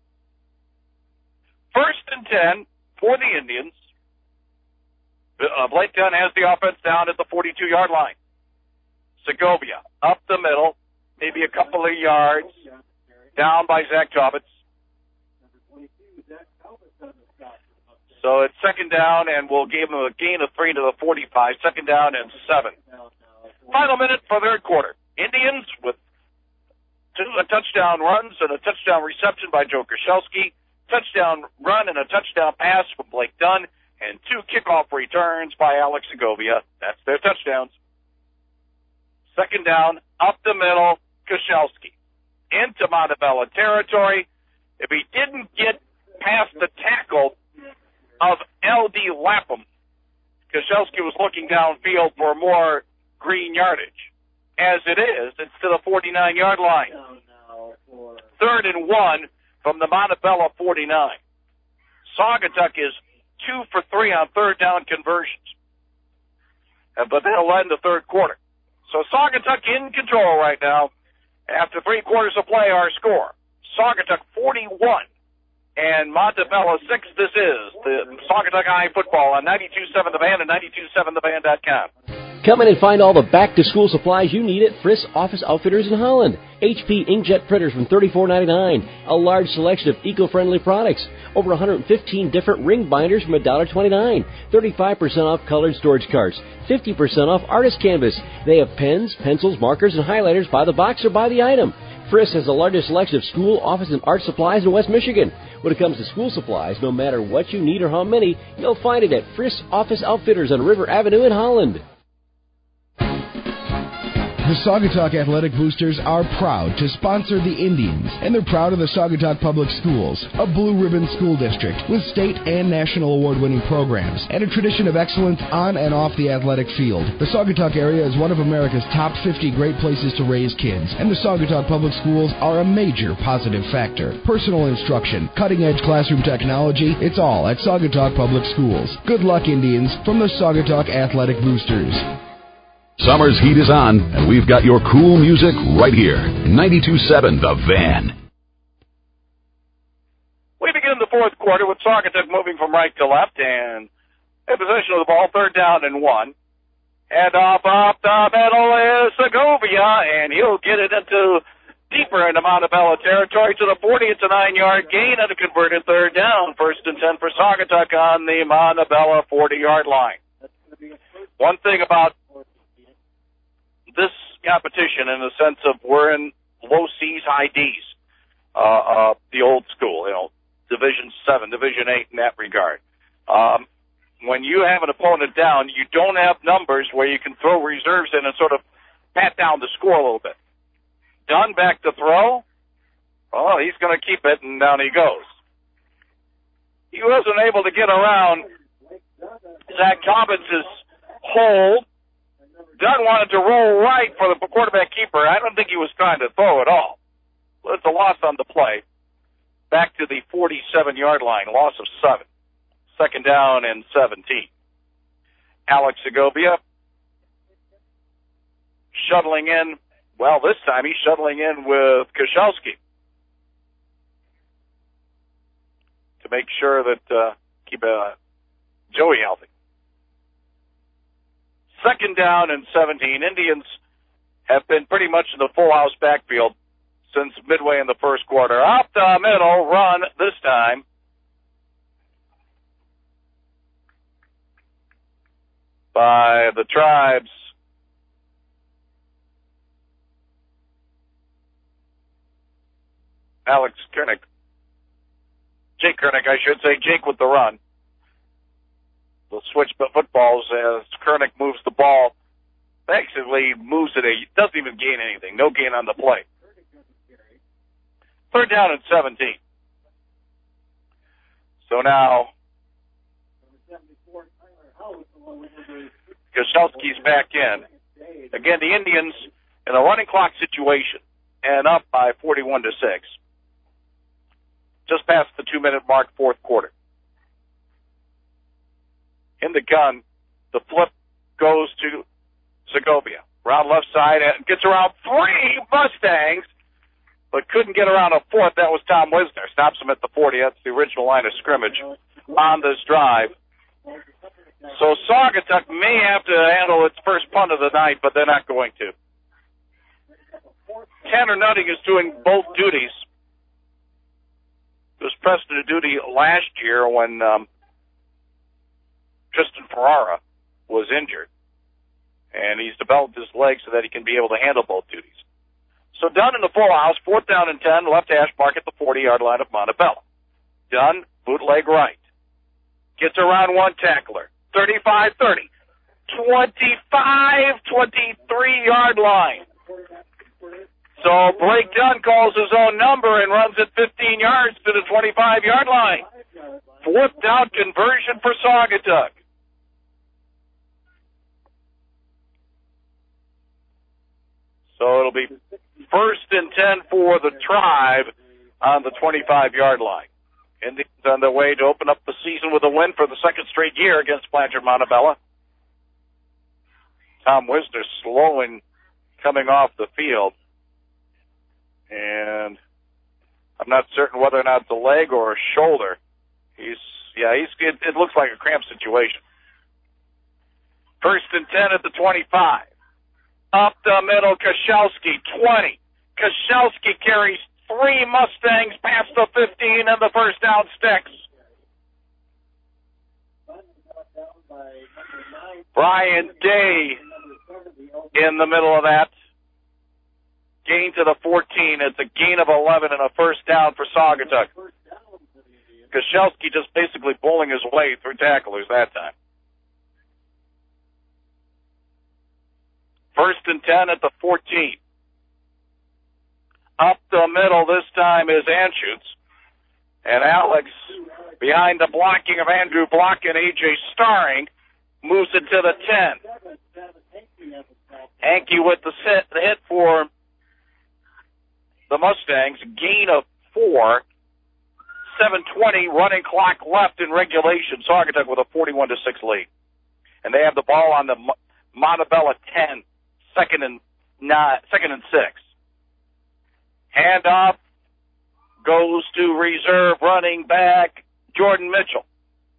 First and ten for the Indians. Uh, Blake Dunn has the offense down at the forty-two-yard line. Segovia up the middle, maybe a couple of yards, down by Zach Taubitz. So it's second down, and we'll give him a gain of three to the forty-five. Second down and seven. Final minute for third quarter. Indians with two a touchdown runs and a touchdown reception by Joe Krzyzewski, touchdown run and a touchdown pass from Blake Dunn, and two kickoff returns by Alex Segovia. That's their touchdowns. Second down, up the middle, Krzyzewski into Montebello territory. If he didn't get past the tackle of L D Lapham, Krzyzewski was looking downfield for more green yardage. As it is, it's to the forty-nine-yard line. Third and one from the Montebello forty-nine. Saugatuck is two for three on third down conversions. Uh, but they'll end the third quarter. So Saugatuck in control right now. After three quarters of play, our score, Saugatuck forty-one and Montebello six. This is the Saugatuck High football on ninety-two point seven The Van and ninety-two point seven the van dot com. Come in and find all the back-to-school supplies you need at Friss Office Outfitters in Holland. H P inkjet printers from thirty-four ninety-nine. A large selection of eco-friendly products. Over one hundred fifteen different ring binders from one dollar twenty-nine. thirty-five percent off colored storage carts. fifty percent off artist canvas. They have pens, pencils, markers, and highlighters by the box or by the item. Friss has the largest selection of school, office, and art supplies in West Michigan. When it comes to school supplies, no matter what you need or how many, you'll find it at Friss Office Outfitters on River Avenue in Holland. The Saugatuck Athletic Boosters are proud to sponsor the Indians, and they're proud of the Saugatuck Public Schools, a blue ribbon school district with state and national award-winning programs and a tradition of excellence on and off the athletic field. The Saugatuck area is one of America's top fifty great places to raise kids, and the Saugatuck Public Schools are a major positive factor. Personal instruction, cutting-edge classroom technology, it's all at Saugatuck Public Schools. Good luck, Indians, from the Saugatuck Athletic Boosters. Summer's heat is on, and we've got your cool music right here. ninety-two point seven The Van. We begin the fourth quarter with Saugatuck moving from right to left and in possession of the ball, third down and one. And off up the middle is Segovia, and he'll get it into deeper into Montebello territory to the forty. It's a nine-yard gain and a converted third down. First and ten for Saugatuck on the Montebello forty-yard line. One thing about this competition in the sense of we're in low C's, high D's, uh, uh, the old school, you know, Division seven, Division eight in that regard. Um, when you have an opponent down, you don't have numbers where you can throw reserves in and sort of pat down the score a little bit. Dunn back to throw. Oh, he's going to keep it, and down he goes. He wasn't able to get around Zach Cobbins' hold. Dunn wanted to roll right for the quarterback keeper. I don't think he was trying to throw at all. It's a loss on the play. Back to the forty-seven-yard line, loss of seven. Second down and seventeen. Alex Segovia shuttling in. Well, this time he's shuttling in with Koszowski to make sure that uh, keep uh, Joey healthy. Second down and seventeen. Indians have been pretty much in the full house backfield since midway in the first quarter. Up the middle, run this time. By the Tribes. Alex Koenig. Jake Koenig, I should say. Jake with the run. They'll switch footballs as Koenig moves the ball. Basically moves it. He doesn't even gain anything. No gain on the play. Third down and seventeen. So now Koszowski's back in. Again, the Indians in a running clock situation and up by forty-one to six. Just past the two-minute mark, fourth quarter. In the gun, the flip goes to Segovia. Around left side, and gets around three Mustangs, but couldn't get around a fourth. That was Tom Wisner. Stops him at the forty. That's the original line of scrimmage on this drive. So Saugatuck may have to handle its first punt of the night, but they're not going to. Tanner Nutting is doing both duties. He was pressed into duty last year when um, Tristan Ferrara was injured, and he's developed his legs so that he can be able to handle both duties. So Dunn in the full house, fourth down and ten, left hash mark at the forty-yard line of Montebello. Dunn, bootleg right. Gets around one tackler, thirty-five thirty, twenty-five twenty-three-yard line. So Blake Dunn calls his own number and runs it fifteen yards to the twenty-five-yard line. Fourth down conversion for Saugatuck. So it'll be first and ten for the Tribe on the twenty-five-yard line. Indians on their way to open up the season with a win for the second straight year against Blanchard Montebello. Tom Wisner slow in coming off the field. and I'm not certain whether or not it's a leg or a shoulder. He's, yeah, he's. It, it looks like a cramp situation. First and ten at the twenty-five. Up the middle, Koszalski, twenty. Koszalski carries three Mustangs past the fifteen, and the first down sticks. Brian Day in the middle of that. Gain to the fourteen. It's a gain of eleven and a first down for Saugatuck. Koszalski just basically bowling his way through tacklers that time. First and ten at the fourteen. Up the middle this time is Anschutz. And Alex, behind the blocking of Andrew Block and A J Starring, moves it to the ten. Hankey with the, sit, the hit for the Mustangs. Gain of four. seven twenty running clock left in regulation. Saugatuck with a forty-one to six lead. And they have the ball on the Montebello ten. Second and nine, second and six. Handoff goes to reserve running back Jordan Mitchell.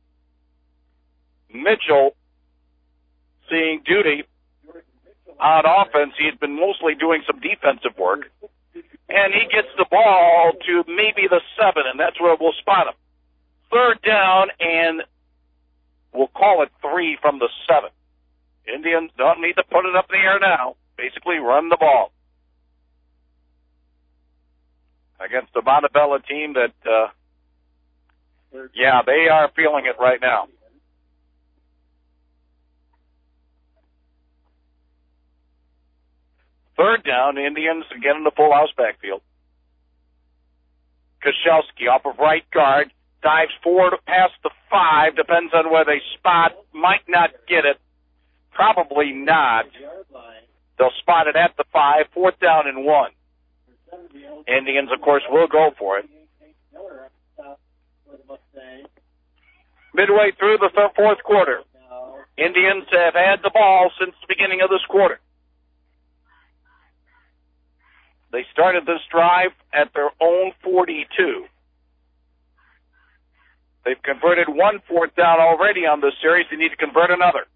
Mitchell seeing duty on offense. He had been mostly doing some defensive work. And he gets the ball to maybe the seven, and that's where we'll spot him. Third down, and we'll call it three from the seven. Indians don't need to put it up in the air now. Basically, run the ball. Against the Montebello team that, uh, yeah, they are feeling it right now. Third down, Indians again in the full house backfield. Koszalski off of right guard, dives forward past the five, depends on where they spot, might not get it, probably not. They'll spot it at the five, fourth down and one. Indians, of course, will go for it. Midway through the th- fourth quarter, Indians have had the ball since the beginning of this quarter. They started this drive at their own forty-two. They've converted one fourth down already on this series. They need to convert another.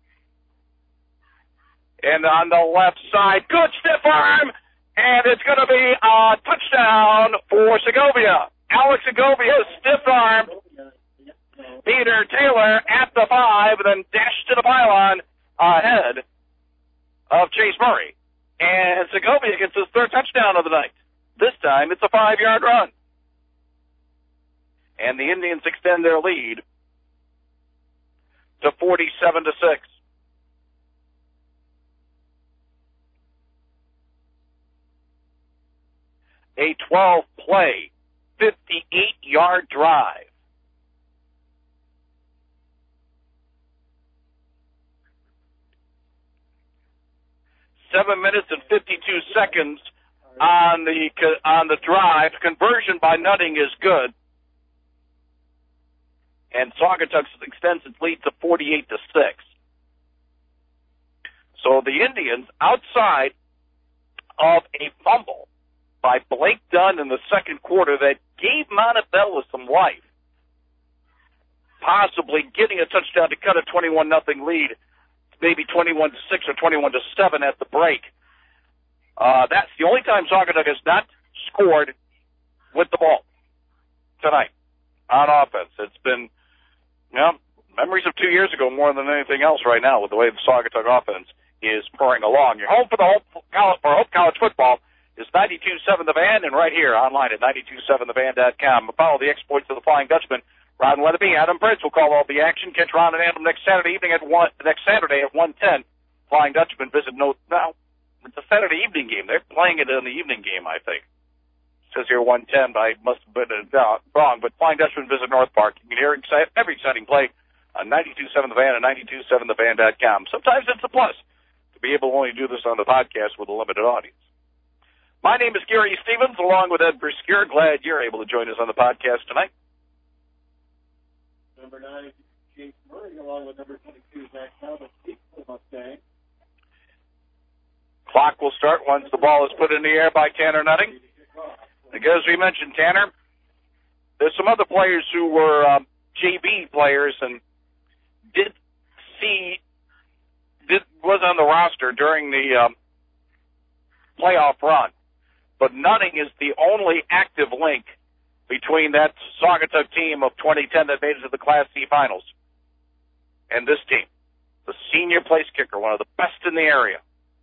And on the left side, good stiff arm, and it's going to be a touchdown for Segovia. Alex Segovia stiff arm. Peter Taylor at the five, then dashed to the pylon ahead of Chase Murray. And Segovia gets his third touchdown of the night. This time, it's a five-yard run. And the Indians extend their lead to forty-seven to six. A twelve-play, fifty-eight-yard drive. Seven minutes and fifty-two seconds on the on the drive. Conversion by Nutting is good, and Saugatuck extends its lead to forty-eight to six. So the Indians, outside of a fumble by Blake Dunn in the second quarter that gave Montebello some life, possibly getting a touchdown to cut a twenty-one nothing lead. Maybe twenty-one to six or twenty-one to seven at the break. Uh, that's the only time Saugatuck has not scored with the ball tonight on offense. It's been, you know, memories of two years ago more than anything else right now with the way the Saugatuck offense is pouring along. Your home for the Hope College, for Hope College football is ninety-two point seven The Van, and right here online at ninety-two point seven the van dot com. Follow the exploits of the Flying Dutchman. Ron Weatherby, Adam Prince will call all the action. Catch Ron and Adam next Saturday evening at one. Next Saturday at one ten. Flying Dutchman visit no. Now it's a Saturday evening game. They're playing it in the evening game, I think. It says here one ten, but I must have been uh, wrong. But Flying Dutchman visit North Park. You can hear excite, every exciting play on ninety-two point seven The Van and ninety-two point seven the van dot com. Sometimes it's a plus to be able to only do this on the podcast with a limited audience. My name is Gary Stevens, along with Ed Briskear. Glad you're able to join us on the podcast tonight. Number nine, Chase Murray, along with number twenty-two, Zach Talbot, the Mustang. Clock will start once the ball is put in the air by Tanner Nutting. Because we mentioned Tanner, there's some other players who were um, J V players and did see, did was on the roster during the um, playoff run. But Nutting is the only active link between that Saugatuck team of twenty ten that made it to the Class C finals and this team. The senior place kicker, one of the best in the area.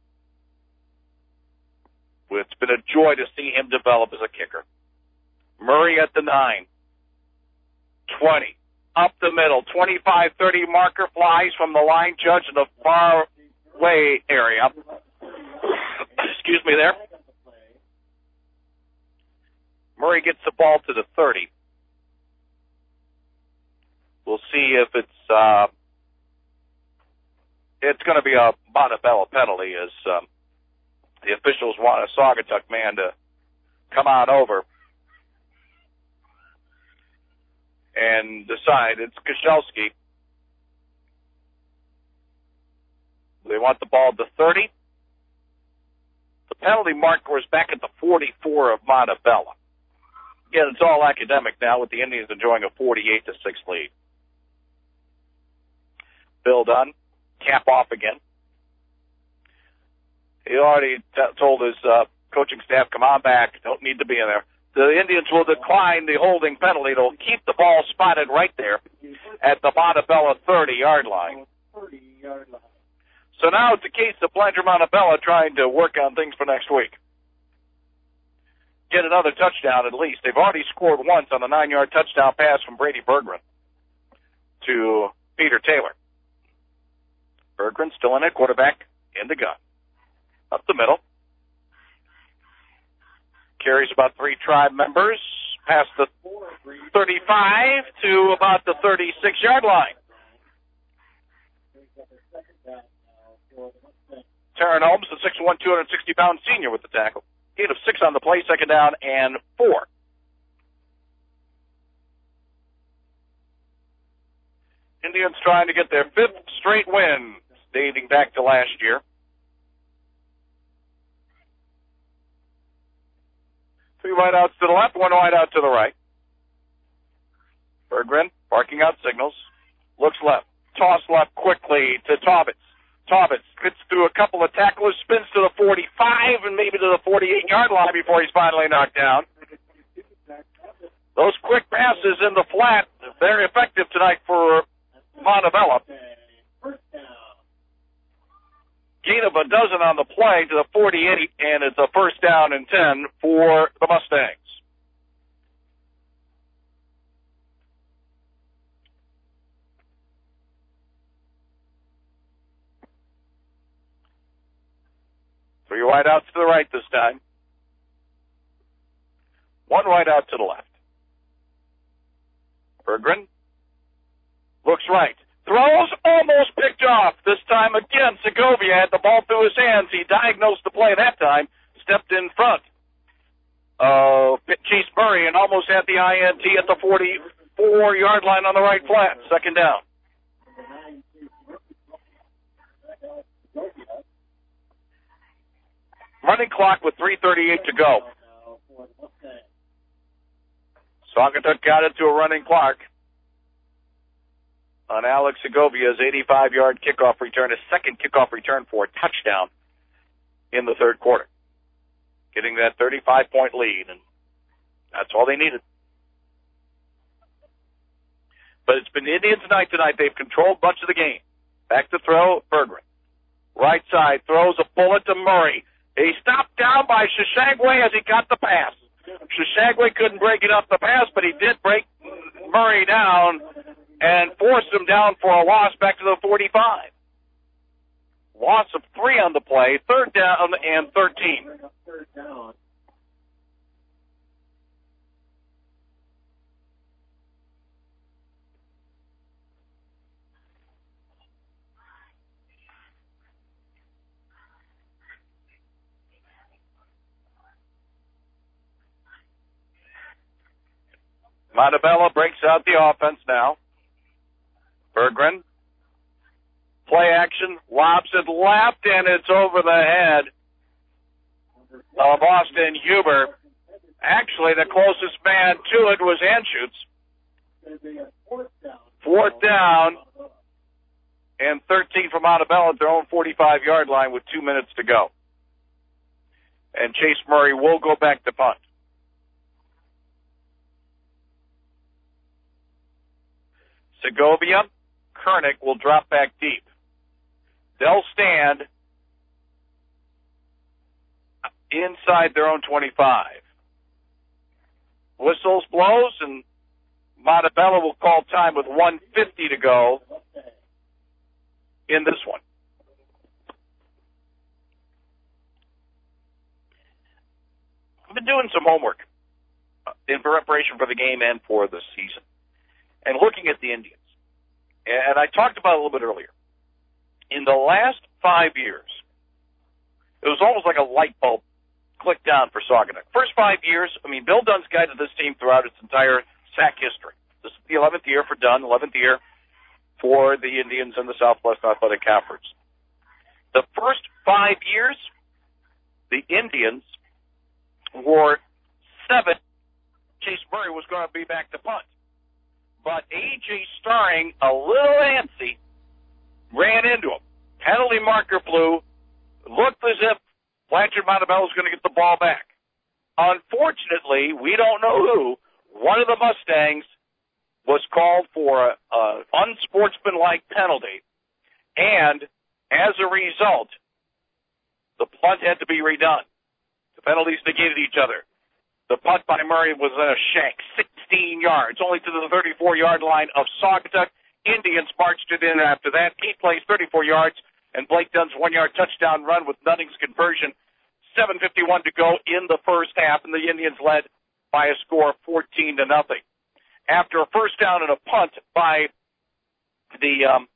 It's been a joy to see him develop as a kicker. Murray at the nine. twenty. Up the middle. twenty-five thirty marker flies from the line judge in the far way area. Excuse me there. Murray gets the ball to the thirty. We'll see if it's uh, it's going to be a Montebello penalty as um, the officials want a Saugatuck man to come on over and decide. It's Koszalski. They want the ball at the thirty. The penalty marker is back at the forty-four of Montebello. Again, it's all academic now with the Indians enjoying a forty-eight to six lead. Bill Dunn, cap off again. He already t- told his uh, coaching staff, come on back, don't need to be in there. The Indians will decline the holding penalty. They'll keep the ball spotted right there at the Montebello thirty-yard line. So now it's a case of Blanchard Montebello trying to work on things for next week. Get another touchdown at least. They've already scored once on a nine-yard touchdown pass from Brady Berggren to Peter Taylor. Berggren still in it, quarterback in the gun. Up the middle. Carries about three tribe members past the thirty-five to about the thirty-six-yard line. Taryn Holmes, the six one, two hundred sixty pound senior with the tackle. Gain of six on the play, second down and four. Indians trying to get their fifth straight win, dating back to last year. Three wideouts to the left, one wideout to the right. Berggren barking out signals. Looks left. Toss left quickly to Taubitz. Taubitz gets through a couple of tacklers, spins to the forty-five and maybe to the forty-eight-yard line before he's finally knocked down. Those quick passes in the flat, very effective tonight for Montebello. Gain of a dozen on the play to the forty-eight, and it's a first down and ten for the Mustangs. Three wideouts to the right this time. One wideout to the left. Berggren looks right. Throws, almost picked off. This time again, Segovia had the ball through his hands. He diagnosed the play that time, stepped in front of Chase Murray and almost had the I N T at the forty-four-yard line on the right flat. Second down. Running clock with three thirty-eight to go. Saugatuck got it to a running clock on Alex Segovia's eighty-five-yard kickoff return, his second kickoff return for a touchdown in the third quarter. Getting that thirty-five point lead, and that's all they needed. But it's been Indians night tonight. They've controlled much of the game. Back to throw, Berggren. Right side, throws a bullet to Murray. He stopped down by Shishagwe as he got the pass. Shishagwe couldn't break it up the pass, but he did break Murray down and forced him down for a loss back to the forty-five. Loss of three on the play, third down and thirteen. Montebello breaks out the offense now. Berggren. Play action, lobs it left, and it's over the head of Austin Huber. Actually, the closest man to it was Anschutz. Fourth down and thirteen from Montebello at their own forty-five-yard line with two minutes to go. And Chase Murray will go back to punt. Segovia, Kernick will drop back deep. They'll stand inside their own twenty-five. Whistles blows, and Montebello will call time with one fifty to go in this one. I've been doing some homework in preparation for the game and for the season, and looking at the Indians. And I talked about it a little bit earlier. In the last five years, it was almost like a light bulb clicked down for Saugatuck. First five years, I mean, Bill Dunn's guided this team throughout its entire S A C history. This is the eleventh year for Dunn, eleventh year for the Indians and the Southwest Athletic Conference. The first five years, the Indians were seven. Chase Murray was going to be back to punt. But A J Starring, a little antsy, ran into him. Penalty marker blew. Looked as if Blanchard Montebello was going to get the ball back. Unfortunately, we don't know who, one of the Mustangs was called for an unsportsmanlike penalty, and as a result, the punt had to be redone. The penalties negated each other. The punt by Murray was in a shank, sixteen yards, only to the thirty-four-yard line of Saugatuck. Indians marched it in after that. Eight plays, thirty-four yards, and Blake Dunn's one-yard touchdown run with Nutting's conversion. seven fifty-one to go in the first half, and the Indians led by a score of fourteen to nothing. After a first down and a punt by the um,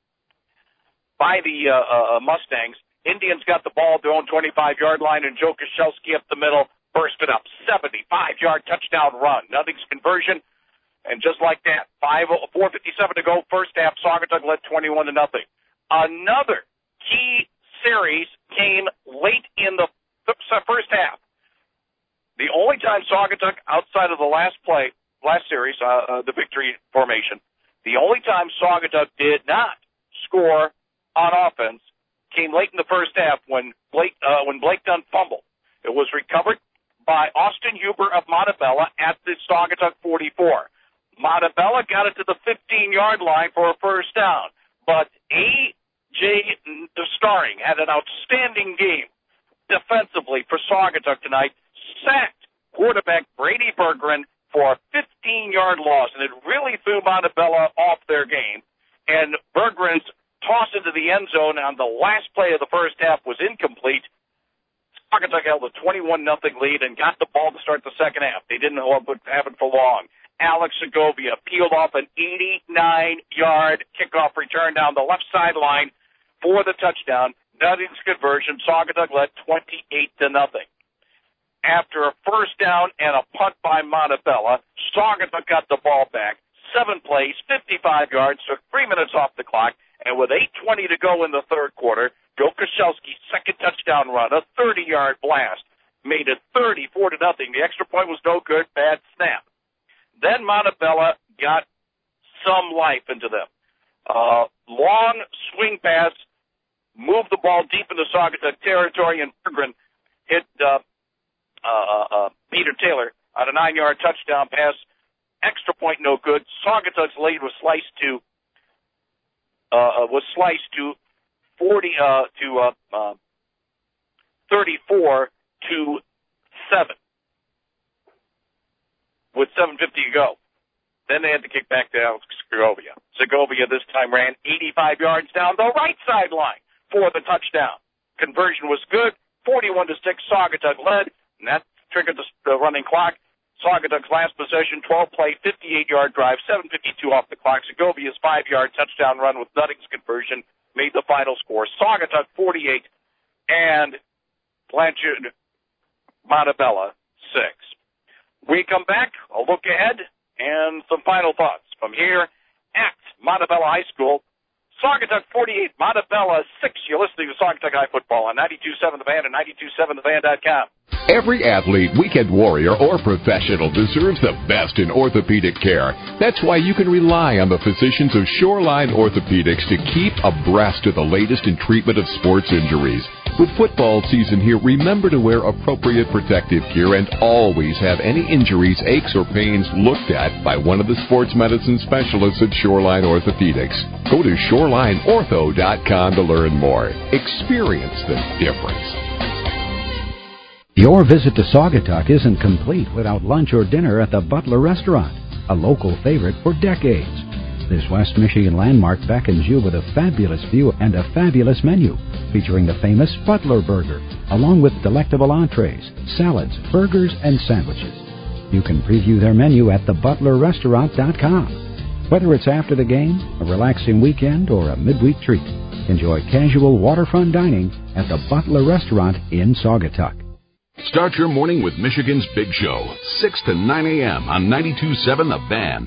by the uh, uh, Mustangs, Indians got the ball at their own twenty-five-yard line, and Joe Koszewski up the middle burst it up. seventy-five-yard touchdown run. Nothing's conversion, and just like that, four fifty-seven to go, first half, Saugatuck led twenty-one to nothing. Another key series came late in the first half. The only time Saugatuck, outside of the last play, last series, uh, uh, the victory formation, the only time Saugatuck did not score on offense came late in the first half when Blake uh, when Blake Dunn fumbled. It was recovered by Austin Huber of Montebello at the Saugatuck forty-four. Montebello got it to the fifteen-yard line for a first down, but A J Starring had an outstanding game defensively for Saugatuck tonight, sacked quarterback Brady Berggren for a fifteen-yard loss, and it really threw Montebello off their game. And Berggren's toss into the end zone on the last play of the first half was incomplete. Saugatuck held a twenty-one nothing lead and got the ball to start the second half. They didn't have it for long. Alex Segovia peeled off an eighty-nine-yard kickoff return down the left sideline for the touchdown. Nutting's conversion, Saugatuck led twenty-eight to nothing. After a first down and a punt by Montebello, Saugatuck got the ball back. Seven plays, fifty-five yards, took three minutes off the clock, and with eight twenty to go in the third quarter, Joe Koszewski's second touchdown run, a thirty-yard blast, made it thirty-four to nothing. The extra point was no good, bad snap. Then Montebello got some life into them. Uh, long swing pass, moved the ball deep into Saugatuck territory, and Berggren hit uh, uh, uh, Peter Taylor on a nine-yard touchdown pass. Extra point no good. Saugatuck's lead was sliced to uh, was sliced to forty uh, to uh, uh, thirty-four to seven with seven fifty to go. Then they had to kick back to Alex Segovia. Segovia this time ran eighty-five yards down the right sideline for the touchdown. Conversion was good. forty-one to six, Saugatuck led, and that triggered the, the running clock. Saugatuck's last possession, twelve-play, fifty-eight-yard drive, seven fifty-two off the clock. Segovia's five-yard touchdown run with Nutting's conversion made the final score. Saugatuck forty-eight and Blanchard Montebello six. We come back, a look ahead, and some final thoughts from here at Montebello High School. Saugatuck forty-eight, Montebello six. You're listening to Saugatuck High Football on ninety-two point seven The Van and ninety-two point seven the van dot com. Every athlete, weekend warrior, or professional deserves the best in orthopedic care. That's why you can rely on the physicians of Shoreline Orthopedics to keep abreast of the latest in treatment of sports injuries. With football season here, remember to wear appropriate protective gear and always have any injuries, aches, or pains looked at by one of the sports medicine specialists at Shoreline Orthopedics. Go to shoreline ortho dot com to learn more. Experience the difference. Your visit to Saugatuck isn't complete without lunch or dinner at the Butler Restaurant, a local favorite for decades. This West Michigan landmark beckons you with a fabulous view and a fabulous menu, featuring the famous Butler Burger, along with delectable entrees, salads, burgers, and sandwiches. You can preview their menu at the butler restaurant dot com. Whether it's after the game, a relaxing weekend, or a midweek treat, enjoy casual waterfront dining at the Butler Restaurant in Saugatuck. Start your morning with Michigan's Big Show, six to nine a.m. on ninety-two point seven The Van.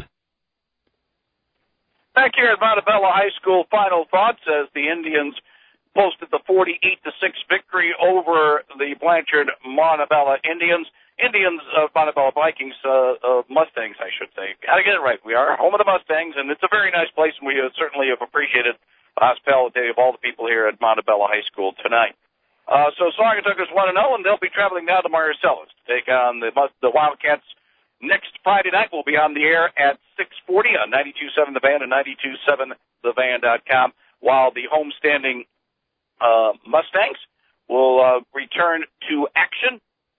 Back here at Montebello High School, final thoughts as the Indians posted the forty-eight to six victory over the Blanchard Montebello Indians. Indians, uh, Montebello Vikings, uh, uh, Mustangs, I should say. Got to get it right. We are home of the Mustangs, and it's a very nice place, and we uh, certainly have appreciated the hospitality of all the people here at Montebello High School tonight. Uh, so Saugatuck is one and oh, and they'll be traveling now to Marcellus to take on the, the Wildcats. Next Friday night, we'll be on the air at six forty on ninety-two point seven The Van and ninety-two point seven the van dot com, while the homestanding uh, Mustangs will uh, return to action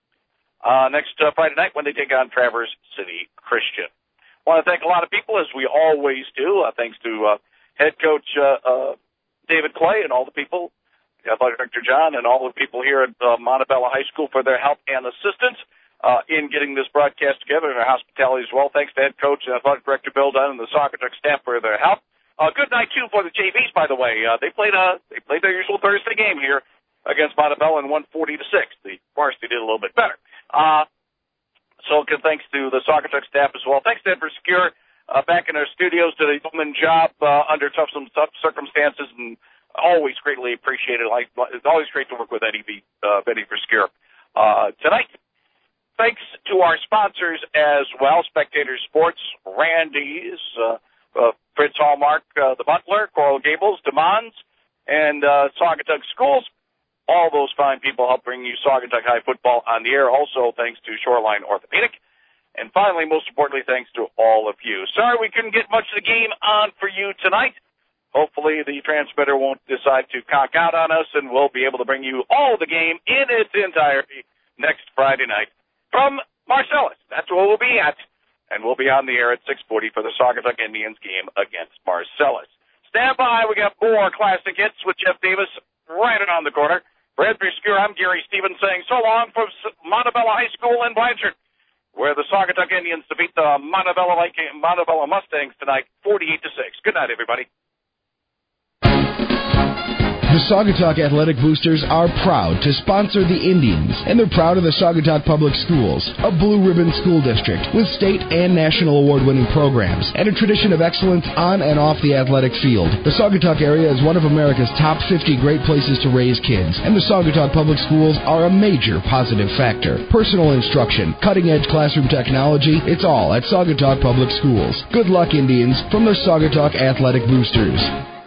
uh, next uh, Friday night when they take on Traverse City Christian. I want to thank a lot of people, as we always do. Uh, thanks to uh, head coach uh, uh, David Clay and all the people, athletic director John, and all the people here at uh, Montebello High School for their help and assistance Uh, in getting this broadcast together, and our hospitality as well. Thanks to head coach and athletic director Bill Dunn and the Saugatuck staff for their help. Uh, good night, too, for the J Vs, by the way. Uh, they played uh, they played their usual Thursday game here against Montebello and won forty to six. The varsity did a little bit better. Uh, so good thanks to the Saugatuck staff as well. Thanks to Ed Secure uh, back in our studios, did a yeoman job uh, under tough some tough circumstances, and always greatly appreciated. Like, it's always great to work with Eddie V, uh, Eddie Secure uh, tonight. Thanks to our sponsors as well, Spectator Sports, Randy's, uh, uh, Fritz Hallmark, uh, The Butler, Coral Gables, DeMons, and uh, Saugatuck Schools. All those fine people help bring you Saugatuck High football on the air. Also, thanks to Shoreline Orthopedic. And finally, most importantly, thanks to all of you. Sorry we couldn't get much of the game on for you tonight. Hopefully the transmitter won't decide to cock out on us, and we'll be able to bring you all the game in its entirety next Friday night from Marcellus. That's where we'll be at. And we'll be on the air at six forty for the Saugatuck Indians game against Marcellus. Stand by. We got more classic hits with Jeff Davis right around the corner. For Ed Obscure, I'm Gary Stevens saying so long from Montebello High School in Blanchard, where the Saugatuck Indians defeat the Montebello, Montebello Mustangs tonight, forty-eight to six. Good night, everybody. The Saugatuck Athletic Boosters are proud to sponsor the Indians, and they're proud of the Saugatuck Public Schools, a blue ribbon school district with state and national award-winning programs and a tradition of excellence on and off the athletic field. The Saugatuck area is one of America's top fifty great places to raise kids, and the Saugatuck Public Schools are a major positive factor. Personal instruction, cutting-edge classroom technology, it's all at Saugatuck Public Schools. Good luck, Indians, from the Saugatuck Athletic Boosters.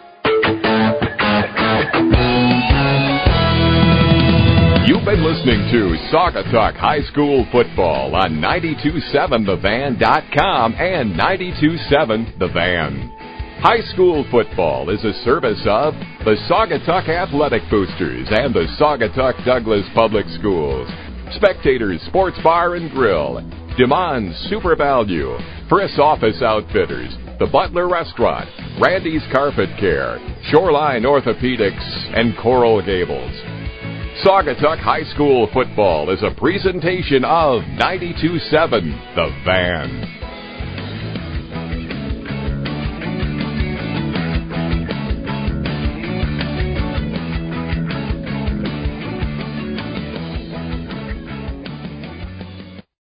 You've been listening to Saugatuck High School Football on ninety-two point seven the van dot com and ninety-two point seven The Van. High school football is a service of the Saugatuck Athletic Boosters and the Saugatuck Douglas Public Schools, Spectators Sports Bar and Grill, DeMons Super Value, Friss Office Outfitters, The Butler Restaurant, Randy's Carpet Care, Shoreline Orthopedics, and Coral Gables. Saugatuck High School Football is a presentation of ninety-two point seven The Van.